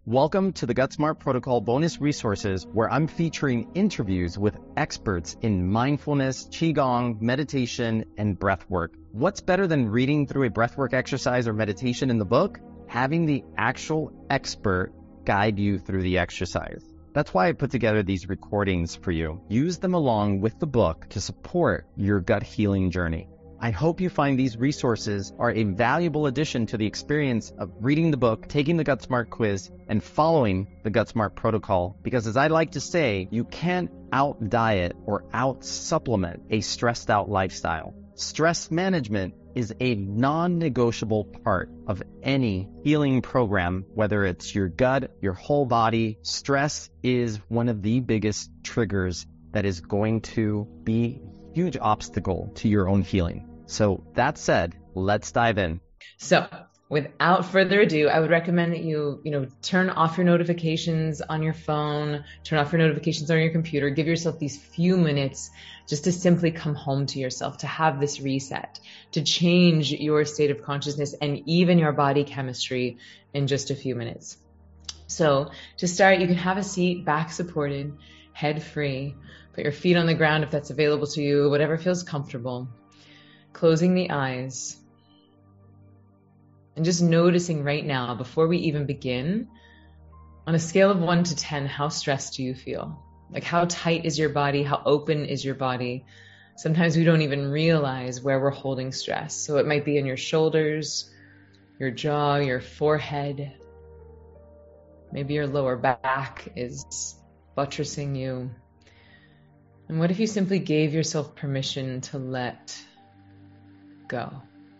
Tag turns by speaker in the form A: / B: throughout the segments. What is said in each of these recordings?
A: Welcome to the GutSmart Protocol bonus resources, where I'm featuring interviews with experts in mindfulness, qigong, meditation, and breathwork. What's better than reading through a breathwork exercise or meditation in the book? Having the actual expert guide you through the exercise. That's why I put together these recordings for you. Use them along with the book to support your gut healing journey. I hope you find these resources are a valuable addition to the experience of reading the book, taking the GutSmart quiz, and following the GutSmart protocol. Because as I like to say, you can't out-diet or out-supplement a stressed-out lifestyle. Stress management is a non-negotiable part of any healing program, whether it's your gut, your whole body. Stress is one of the biggest triggers that is going to be a huge obstacle to your own healing. So that said, let's dive in.
B: So without further ado, I would recommend that you turn off your notifications on your phone, turn off your notifications on your computer, give yourself these few minutes just to simply come home to yourself, to have this reset, to change your state of consciousness and even your body chemistry in just a few minutes. So to start, you can have a seat, back supported, head free, put your feet on the ground if that's available to you, whatever feels comfortable. Closing the eyes and just noticing right now, before we even begin, on a scale of 1 to 10, how stressed do you feel? Like, how tight is your body? How open is your body? Sometimes we don't even realize where we're holding stress. So it might be in your shoulders, your jaw, your forehead. Maybe your lower back is buttressing you. And what if you simply gave yourself permission to let go?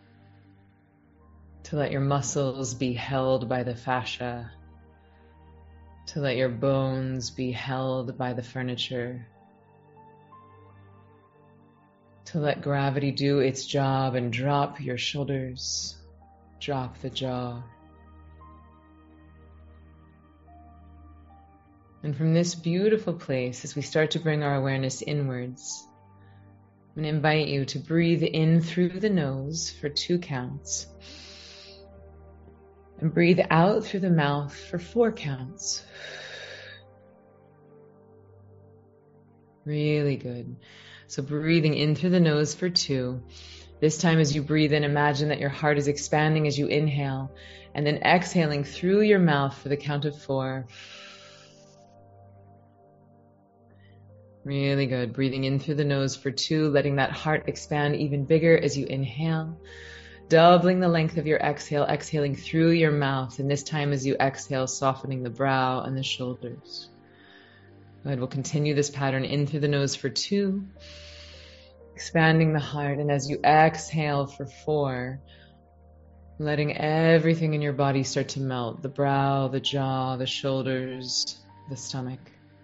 B: To let your muscles be held by the fascia, to let your bones be held by the furniture, to let gravity do its job and drop your shoulders, drop the jaw. And from this beautiful place, as we start to bring our awareness inwards, I'm going to invite you to breathe in through the nose for 2 counts. And breathe out through the mouth for 4 counts. Really good. So breathing in through the nose for 2. This time as you breathe in, imagine that your heart is expanding as you inhale, and then exhaling through your mouth for the count of 4. Really good. Breathing in through the nose for 2, letting that heart expand even bigger as you inhale. Doubling the length of your exhale, exhaling through your mouth. And this time as you exhale, softening the brow and the shoulders. Good. We'll continue this pattern in through the nose for 2. Expanding the heart. And as you exhale for 4, letting everything in your body start to melt. The brow, the jaw, the shoulders, the stomach.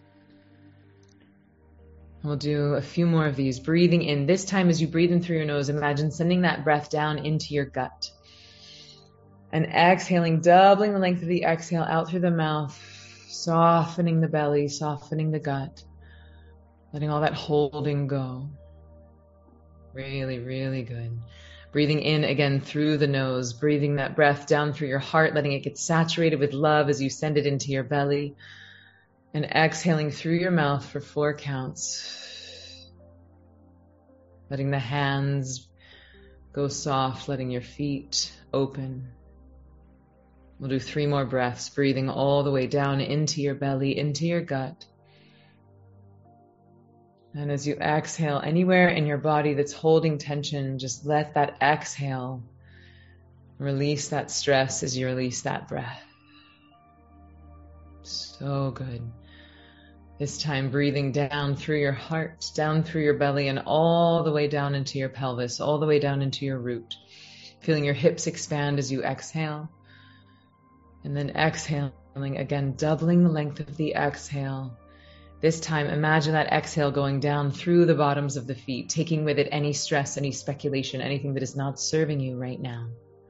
B: We'll do a few more of these. Breathing in. This time as you breathe in through your nose, imagine sending that breath down into your gut. And exhaling, doubling the length of the exhale out through the mouth, softening the belly, softening the gut, letting all that holding go. Really, really good. Breathing in again through the nose, breathing that breath down through your heart, letting it get saturated with love as you send it into your belly. And exhaling through your mouth for 4 counts. Letting the hands go soft, letting your feet open. We'll do 3 more breaths, breathing all the way down into your belly, into your gut. And as you exhale, anywhere in your body that's holding tension, just let that exhale release that stress as you release that breath. So good. This time breathing down through your heart, down through your belly, and all the way down into your pelvis, all the way down into your root. Feeling your hips expand as you exhale. And then exhaling again, doubling the length of the exhale. This time, imagine that exhale going down through the bottoms of the feet, taking with it any stress, any speculation, anything that is not serving you right now.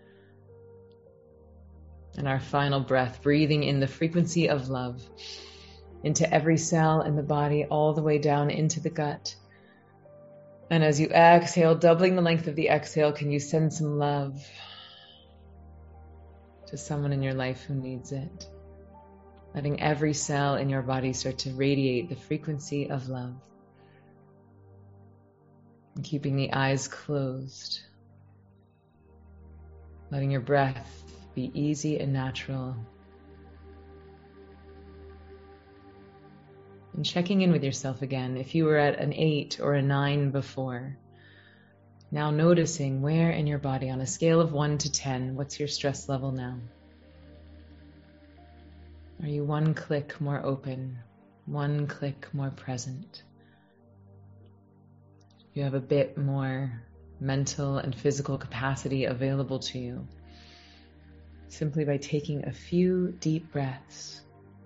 B: And our final breath, breathing in the frequency of love into every cell in the body, all the way down into the gut. And as you exhale, doubling the length of the exhale, can you send some love to someone in your life who needs it? letting every cell in your body start to radiate the frequency of love. And keeping the eyes closed, letting your breath be easy and natural. And checking in with yourself again. If you were at an 8 or a 9 before, now noticing where in your body, on a scale of 1 to 10, what's your stress level now? Are you one click more open, one click more present? You have a bit more mental and physical capacity available to you simply by taking a few deep breaths.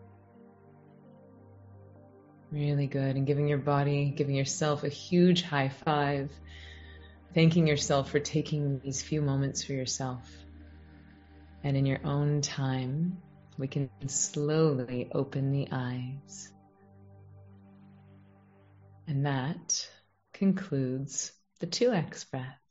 B: Really good. And giving your body, giving yourself a huge high five, thanking yourself for taking these few moments for yourself. And in your own time, we can slowly open the eyes. And that concludes the 2X breath.